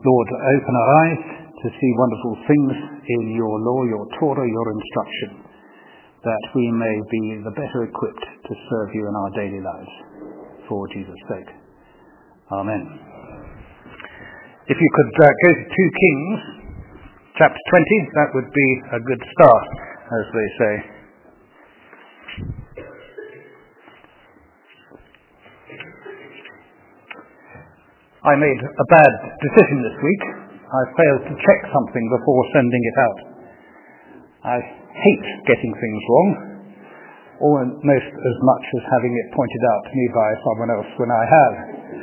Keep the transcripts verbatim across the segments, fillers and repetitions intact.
Lord, open our eyes to see wonderful things in your law, your Torah, your instruction, that we may be the better equipped to serve you in our daily lives. For Jesus' sake. Amen. If you could uh, go to two Kings, chapter twenty, that would be a good start, as they say. I made a bad decision this week. I failed to check something before sending it out. I hate getting things wrong, almost as much as having it pointed out to me by someone else when I have.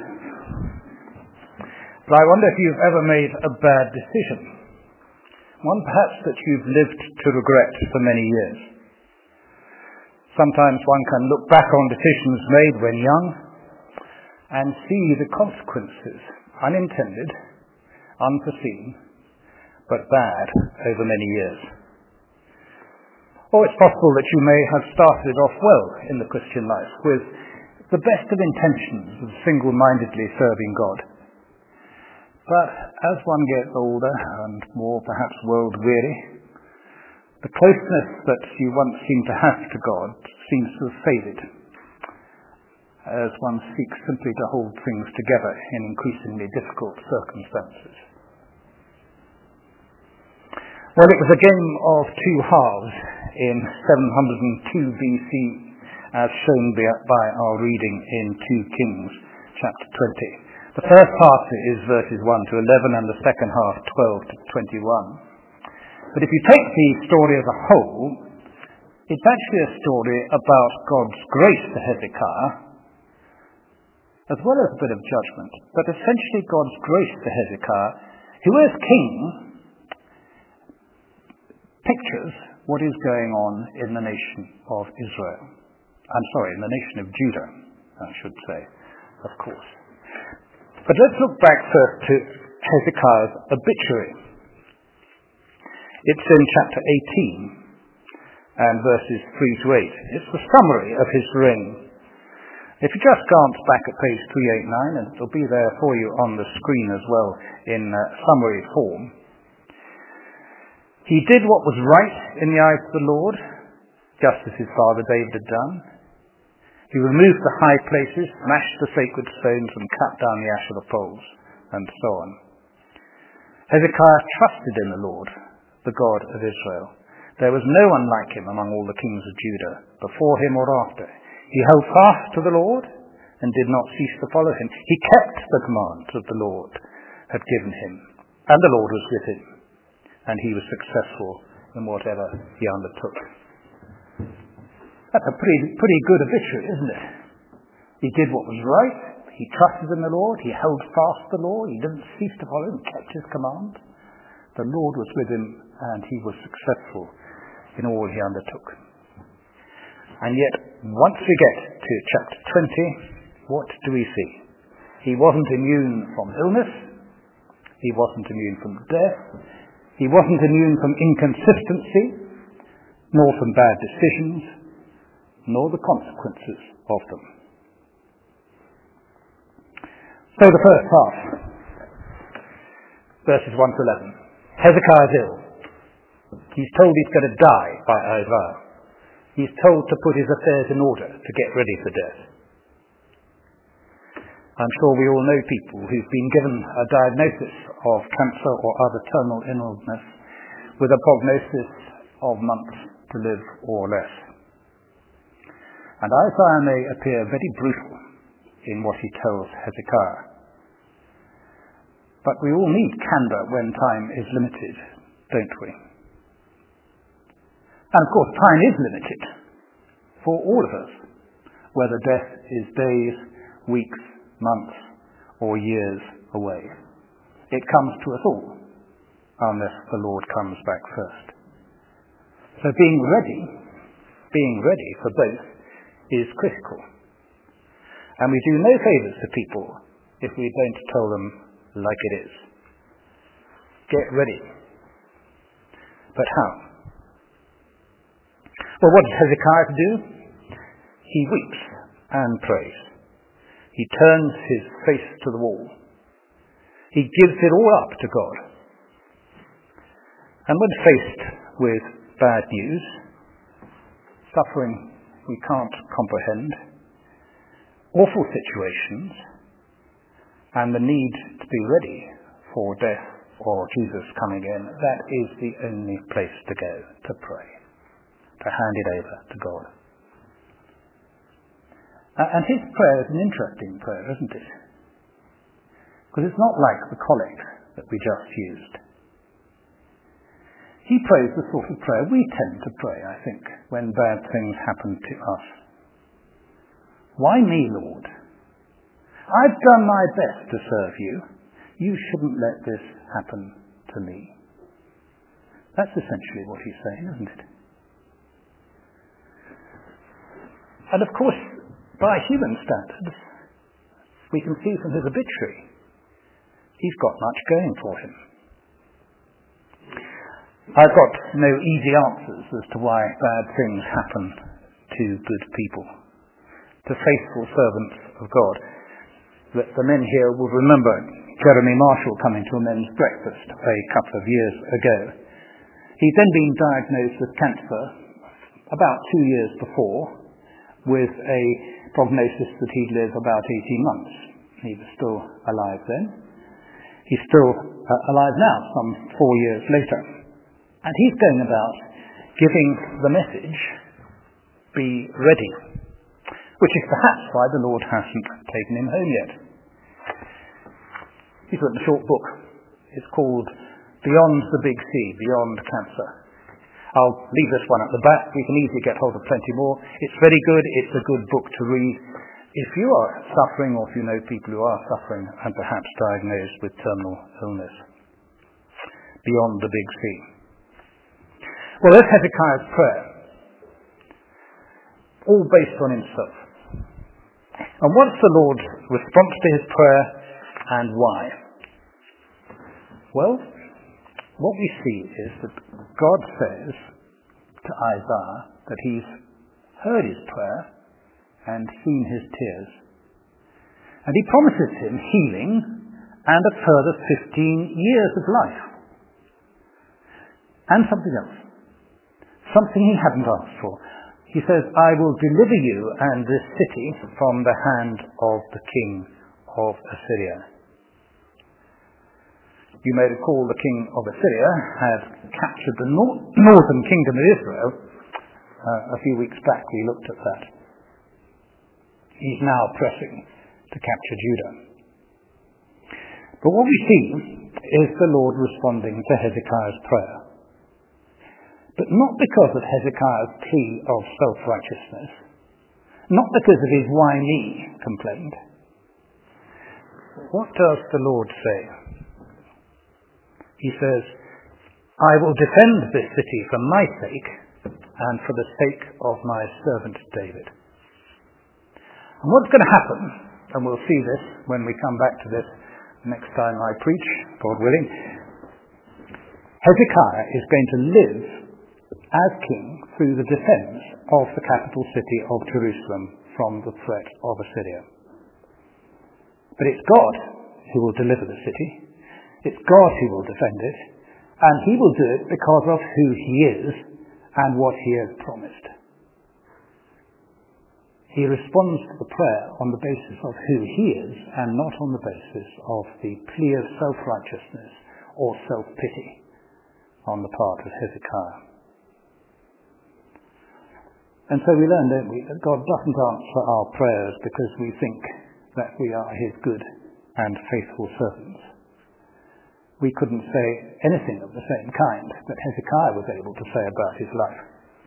But I wonder if you've ever made a bad decision, one perhaps that you've lived to regret for many years. Sometimes one can look back on decisions made when young and see the consequences, unintended, unforeseen, but bad over many years. Or it's possible that you may have started off well in the Christian life with the best of intentions of single-mindedly serving God. But as one gets older and more perhaps world-weary, the closeness that you once seemed to have to God seems to have faded, as one seeks simply to hold things together in increasingly difficult circumstances. Well, it was a game of two halves in seven hundred two B C, as shown by our reading in two Kings, chapter twenty. The first half is verses one to eleven, and the second half twelve to twenty-one. But if you take the story as a whole, it's actually a story about God's grace to Hezekiah, as well as a bit of judgment, but essentially God's grace to Hezekiah, who as king pictures what is going on in the nation of Israel. I'm sorry, in the nation of Judah, I should say, of course. But let's look back first to Hezekiah's obituary. It's in chapter eighteen and verses three to eight. It's the summary of his reign. If you just glance back at page three eighty-nine, and it'll be there for you on the screen as well in uh, summary form. He did what was right in the eyes of the Lord, just as his father David had done. He removed the high places, smashed the sacred stones, and cut down the Asherah poles, and so on. Hezekiah trusted in the Lord, the God of Israel. There was no one like him among all the kings of Judah, before him or after. He held fast to the Lord and did not cease to follow him. He kept the commands that the Lord had given him, and the Lord was with him, and he was successful in whatever he undertook. That's a pretty, pretty good obituary, isn't it? He did what was right. He trusted in the Lord. He held fast to the Lord. He didn't cease to follow him. He kept his command. The Lord was with him, and he was successful in all he undertook. And yet, once we get to chapter twenty, what do we see? He wasn't immune from illness. He wasn't immune from death. He wasn't immune from inconsistency, nor from bad decisions, nor the consequences of them. So the first half, verses one to eleven. Hezekiah is ill. He's told he's going to die by Isaiah. He's told to put his affairs in order, to get ready for death. I'm sure we all know people who've been given a diagnosis of cancer or other terminal illness with a prognosis of months to live or less. And Isaiah may appear very brutal in what he tells Hezekiah. But we all need candour when time is limited, don't we? And of course, time is limited for all of us, whether death is days, weeks, months, or years away. It comes to us all, unless the Lord comes back first. So being ready, being ready for both is critical. And we do no favours to people if we don't tell them like it is. Get ready. But how? Well, what does Hezekiah do? He weeps and prays. He turns his face to the wall. He gives it all up to God. And when faced with bad news, suffering we can't comprehend, awful situations, and the need to be ready for death or Jesus coming in, that is the only place to go to pray, to hand it over to God. And his prayer is an interesting prayer, isn't it? Because it's not like the collect that we just used. He prays the sort of prayer we tend to pray, I think, when bad things happen to us. Why me, Lord? I've done my best to serve you. You shouldn't let this happen to me. That's essentially what he's saying, isn't it? And of course, by human standards, we can see from his obituary, he's got much going for him. I've got no easy answers as to why bad things happen to good people, to faithful servants of God. The, the men here will remember Jeremy Marshall coming to a men's breakfast a couple of years ago. He'd then been diagnosed with cancer about two years before, with a prognosis that he'd live about eighteen months. He was still alive then. He's still uh, alive now, some four years later. And he's going about giving the message, be ready, which is perhaps why the Lord hasn't taken him home yet. He's written a short book. It's called Beyond the Big Sea, Beyond Cancer. I'll leave this one at the back. We can easily get hold of plenty more. It's very good. It's a good book to read. If you are suffering, or if you know people who are suffering and perhaps diagnosed with terminal illness. Beyond the Big Sea. Well, that's Hezekiah's prayer. All based on himself. And what's the Lord's response to his prayer, and why? Well, what we see is that God says to Isaiah that he's heard his prayer and seen his tears. And he promises him healing and a further fifteen years of life. And something else. Something he hadn't asked for. He says, I will deliver you and this city from the hand of the king of Assyria. You may recall the king of Assyria had captured the nor- northern kingdom of Israel. Uh, a few weeks back we looked at that. He's now pressing to capture Judah. But what we see is the Lord responding to Hezekiah's prayer. But not because of Hezekiah's plea of self-righteousness, not because of his why me complaint. What does the Lord say? He says, I will defend this city for my sake and for the sake of my servant David. And what's going to happen, and we'll see this when we come back to this next time I preach, God willing, Hezekiah is going to live as king through the defense of the capital city of Jerusalem from the threat of Assyria. But it's God who will deliver the city. It's God who will defend it, and he will do it because of who he is and what he has promised. He responds to the prayer on the basis of who he is and not on the basis of the plea of self-righteousness or self-pity on the part of Hezekiah. And so we learn, don't we, that God doesn't answer our prayers because we think that we are his good and faithful servants. We couldn't say anything of the same kind that Hezekiah was able to say about his life.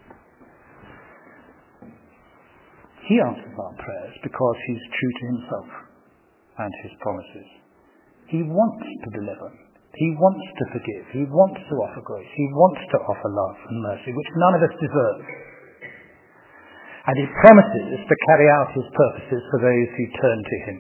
He answers our prayers because he's true to himself and his promises. He wants to deliver. He wants to forgive. He wants to offer grace. He wants to offer love and mercy, which none of us deserve. And he promises to carry out his purposes for those who turn to him.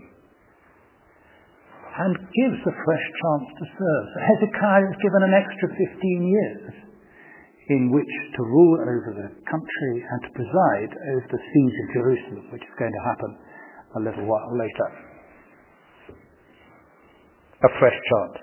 And gives a fresh chance to serve. So Hezekiah is given an extra fifteen years in which to rule over the country and to preside over the siege of Jerusalem, which is going to happen a little while later. a fresh chance.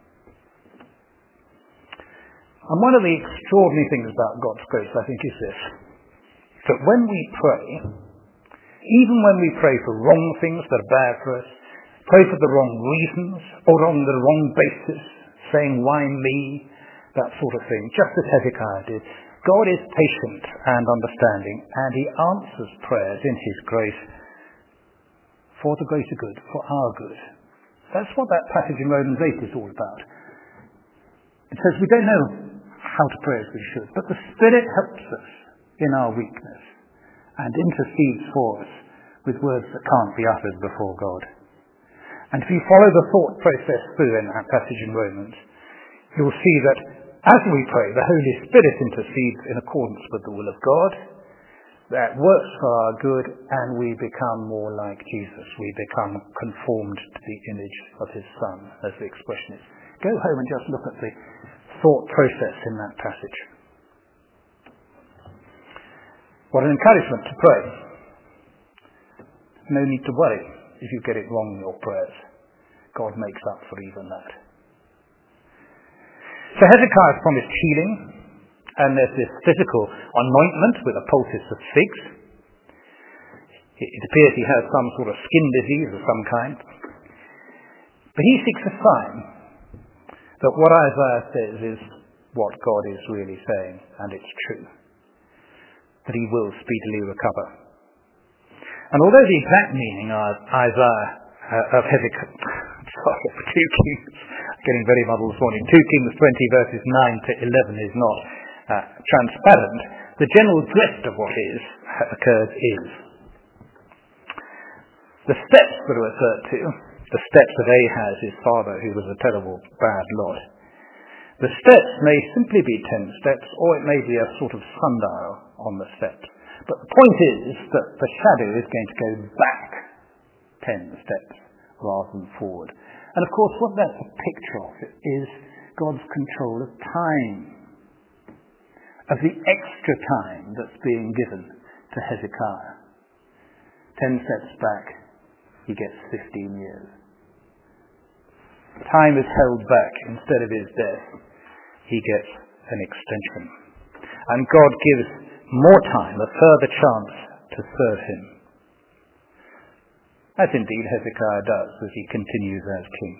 And one of the extraordinary things about God's grace, I think, is this, that when we pray, even when we pray for wrong things that are bad for us, pray for the wrong reasons, or on the wrong basis, saying, why me, that sort of thing, just as Hezekiah did, God is patient and understanding, and he answers prayers in his grace for the greater good, for our good. That's what that passage in Romans eight is all about. It says we don't know how to pray as we should, but the Spirit helps us in our weakness and intercedes for us with words that can't be uttered before God. And if you follow the thought process through in that passage in Romans, you'll see that as we pray, the Holy Spirit intercedes in accordance with the will of God. That works for our good, and we become more like Jesus. We become conformed to the image of his Son, as the expression is. Go home and just look at the thought process in that passage. What an encouragement to pray. No need to worry if you get it wrong in your prayers. God makes up for even that. So Hezekiah has promised healing, and there's this physical anointment with a poultice of figs. It appears he has some sort of skin disease of some kind. But he seeks a sign that what Isaiah says is what God is really saying, and it's true, that he will speedily recover. And although the exact meaning of Isaiah uh, of Hezekiah, sorry, two Kings, getting very muddled this morning, two Kings twenty verses nine to eleven is not uh, transparent, the general drift of what is occurs is the steps that are referred to, the steps of Ahaz, his father, who was a terrible bad lot. The steps may simply be ten steps, or it may be a sort of sundial on the steps. But the point is that the shadow is going to go back ten steps rather than forward. And of course what that's a picture of is God's control of time, of the extra time that's being given to Hezekiah. Ten steps back, he gets fifteen years. Time is held back. Instead of his death, he gets an extension. And God gives more time, a further chance to serve him. As indeed Hezekiah does as he continues as king.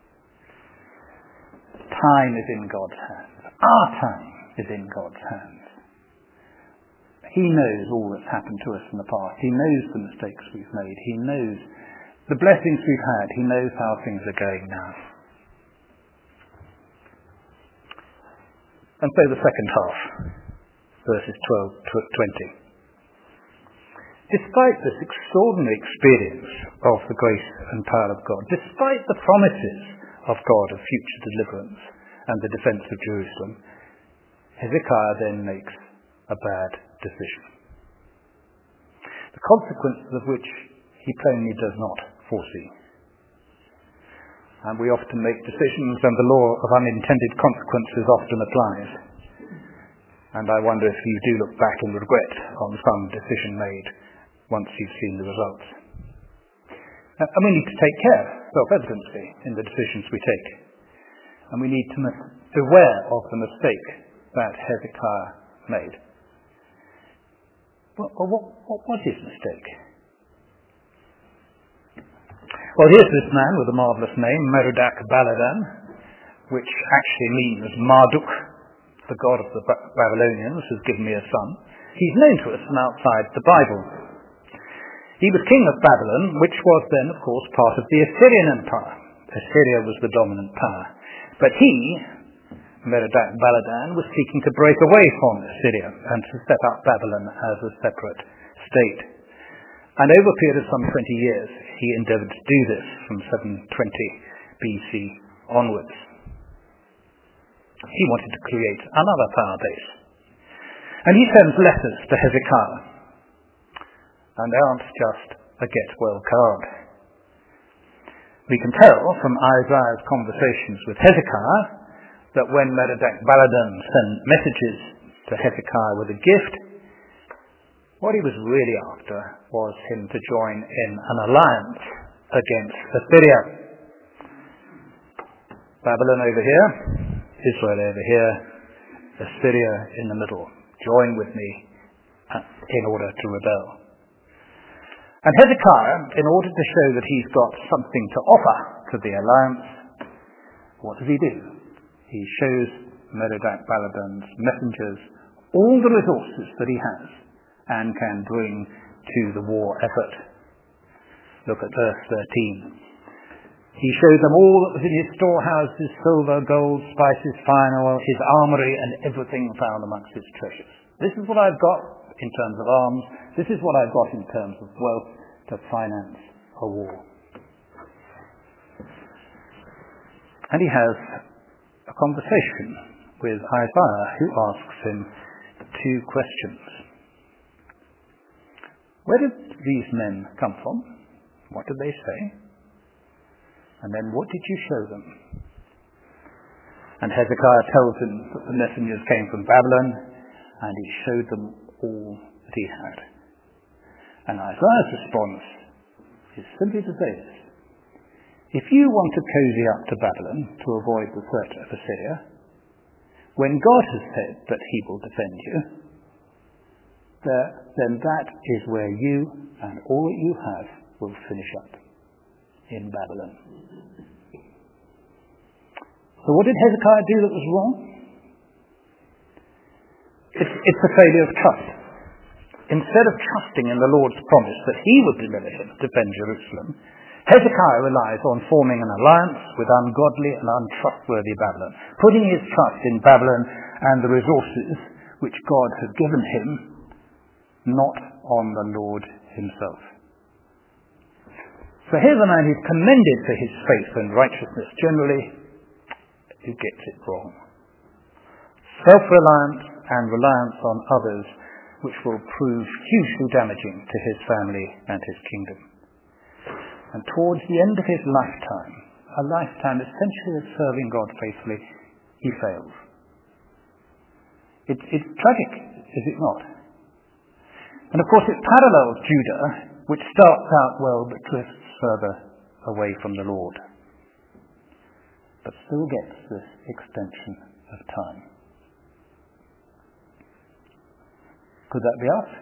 Time is in God's hands. Our time is in God's hands. He knows all that's happened to us in the past. He knows the mistakes we've made. He knows the blessings we've had. He knows how things are going now. And so the second half, verses twelve to twenty. Despite this extraordinary experience of the grace and power of God, despite the promises of God of future deliverance and the defense of Jerusalem, Hezekiah then makes a bad decision, the consequences of which he plainly does not foresee. And we often make decisions, and the law of unintended consequences often applies. And I wonder if you do look back in regret on some decision made once you've seen the results. And we need to take care, self-evidently, in the decisions we take. And we need to be aware of the mistake that Hezekiah made. What, what, what was his mistake? Well, here's this man with a marvellous name, Merodach-Baladan, which actually means Marduk, the god of the Babylonians, has given me a son. He's known to us from outside the Bible. He was king of Babylon, which was then, of course, part of the Assyrian Empire. Assyria was the dominant power. But he, Merodach-Baladan, was seeking to break away from Assyria and to set up Babylon as a separate state. And over a period of some twenty years, he endeavoured to do this from seven twenty B C onwards. He wanted to create another power base. And he sends letters to Hezekiah. And they aren't just a get-well card. We can tell from Isaiah's conversations with Hezekiah that when Merodach-Baladan sent messages to Hezekiah with a gift, what he was really after was him to join in an alliance against Assyria. Babylon over here, Israel over here, Assyria in the middle. Join with me in order to rebel. And Hezekiah, in order to show that he's got something to offer to the alliance, what does he do? He shows Merodach-Baladan's messengers all the resources that he has and can bring to the war effort. Look at verse thirteen. He showed them all that was in his storehouses, silver, gold, spices, fine oil, his armory, and everything found amongst his treasures. This is what I've got in terms of arms. This is what I've got in terms of wealth to finance a war. And he has a conversation with Isaiah, who asks him two questions. Where did these men come from? What did they say? And then what did you show them? And Hezekiah tells him that the messengers came from Babylon, and he showed them all that he had. And Isaiah's response is simply to say this: if you want to cozy up to Babylon to avoid the threat of Assyria, when God has said that he will defend you, then that is where you and all that you have will finish up, in Babylon. So what did Hezekiah do that was wrong? It's, it's a failure of trust. Instead of trusting in the Lord's promise that he would deliver him, defend Jerusalem, Hezekiah relies on forming an alliance with ungodly and untrustworthy Babylon, putting his trust in Babylon and the resources which God had given him, not on the Lord himself. So here's a man who's commended for his faith and righteousness generally, who gets it wrong. Self-reliance and reliance on others, which will prove hugely damaging to his family and his kingdom. And towards the end of his lifetime, a lifetime essentially of serving God faithfully, he fails. It, it's tragic, is it not? And of course it parallels Judah, which starts out well but drifts further away from the Lord, but still gets this extension of time. Could that be us?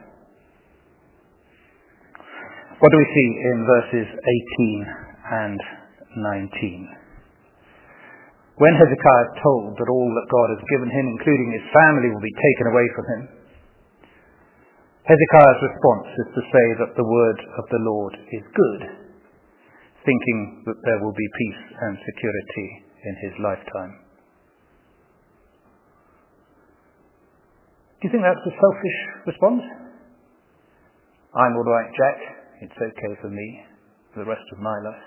What do we see in verses eighteen and nineteen? When Hezekiah is told that all that God has given him, including his family, will be taken away from him, Hezekiah's response is to say that the word of the Lord is good, thinking that there will be peace and security in his lifetime. Do you think that's a selfish response? I'm all right, Jack. It's okay for me for the rest of my life.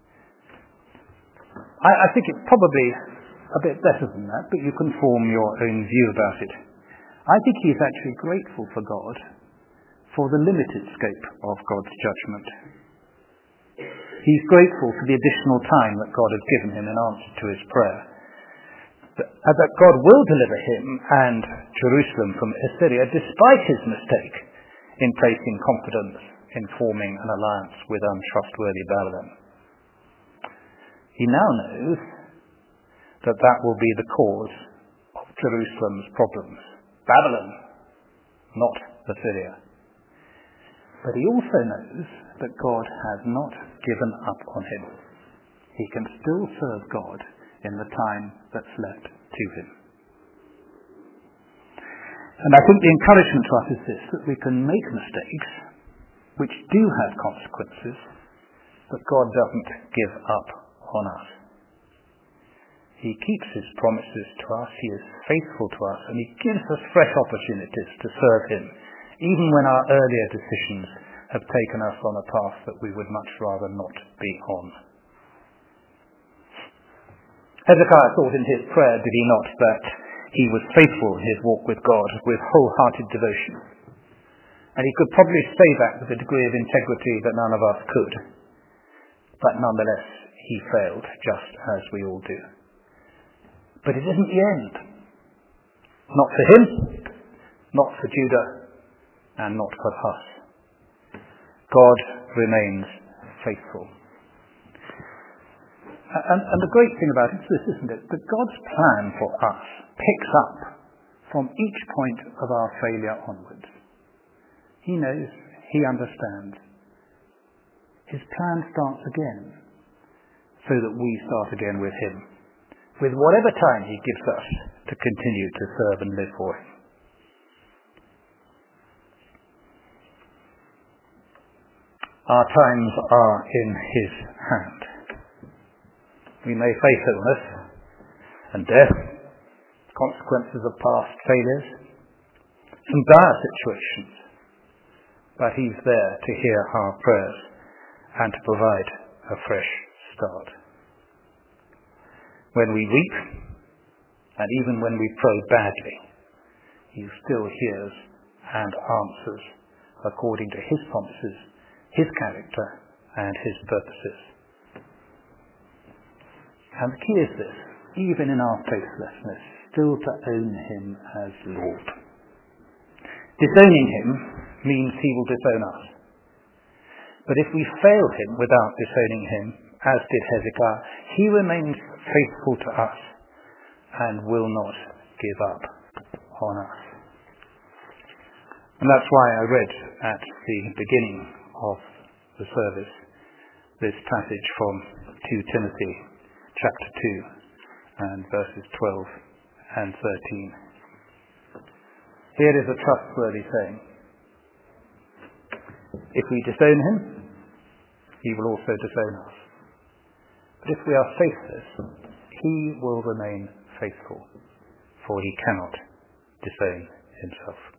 I, I think it's probably a bit better than that, but you can form your own view about it. I think he's actually grateful for God for the limited scope of God's judgment. He's grateful for the additional time that God has given him in answer to his prayer. That, that God will deliver him and Jerusalem from Assyria despite his mistake in placing confidence in forming an alliance with untrustworthy Babylon. He now knows that that will be the cause of Jerusalem's problems. Babylon, not Assyria. But he also knows that God has not given up on him. He can still serve God in the time that's left to him. And I think the encouragement to us is this, that we can make mistakes which do have consequences, but God doesn't give up on us. He keeps his promises to us, he is faithful to us, and he gives us fresh opportunities to serve him, even when our earlier decisions have taken us on a path that we would much rather not be on. Hezekiah thought in his prayer, did he not, that he was faithful in his walk with God with wholehearted devotion. And he could probably say that with a degree of integrity that none of us could. But nonetheless, he failed, just as we all do. But it isn't the end. Not for him, not for Judah, and not for us. God remains faithful. And, and the great thing about it is this, isn't it? That God's plan for us picks up from each point of our failure onwards. He knows, he understands. His plan starts again, so that we start again with him, with whatever time he gives us to continue to serve and live for him. Our times are in his hand. We may face illness and death, consequences of past failures, some dire situations, but he's there to hear our prayers and to provide a fresh start. When we weep, and even when we pray badly, he still hears and answers according to his promises, his character, and his purposes. And the key is this: even in our faithlessness, still to own him as Lord. Disowning him means he will disown us. But if we fail him without disowning him, as did Hezekiah, he remains faithful to us and will not give up on us. And that's why I read at the beginning of the service this passage from Second Timothy chapter two and verses twelve and thirteen. Here is a trustworthy saying: if we disown him, he will also disown us. But if we are faithless, he will remain faithful, for he cannot disown himself.